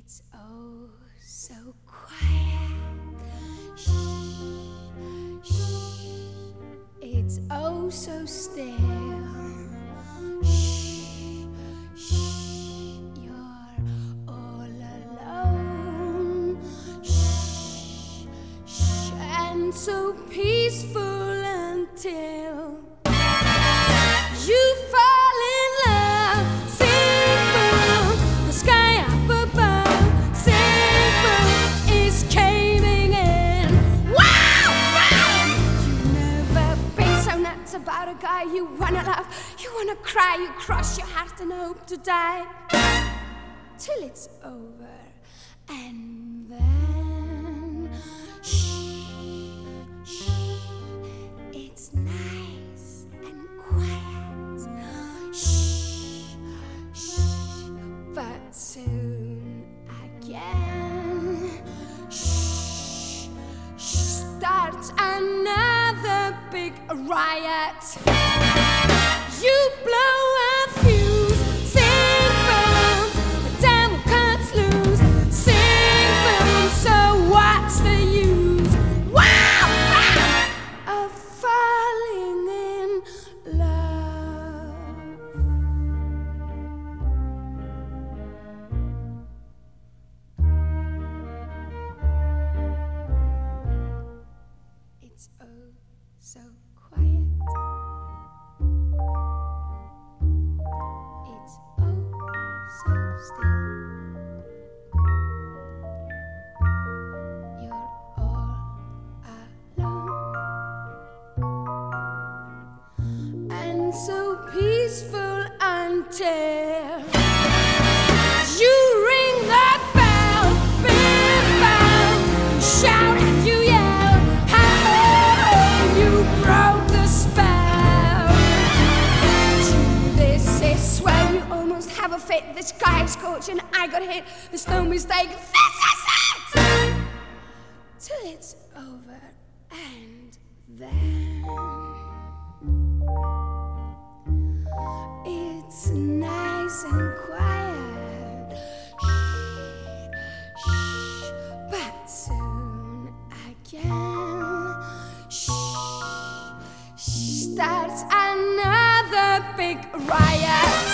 It's oh so quiet. Shh, shh. It's oh so still. Shh, shh. You're all alone. Shh, shh. And so peaceful until you fall in love. Sing boom, the sky up above. Sing boom, is caving in. Wow, wow. You never been so nuts about a guy you wanna love. You wanna cry, you cross your heart and hope to die till it's over. And then shh, shh. It's nice and quiet. Shh, shh. But soon again, shh, shh. Starts another big riot. You blow a fuse. Sing boom, the devil cuts loose. Sing boom, so what's the use? Wow, wow, of falling in love. It's oh so quiet. It's oh so still. You're all alone and so peaceful until you ring that bell. Big bell. Shout and you yell. How you broke the spell. This is swell. You almost have a fit. This guy is coach and I got hit. There's no mistake. This is it. Till it's over and then it's nice and quiet. Shh, shh. But soon again, shh, shh. Starts another big riot.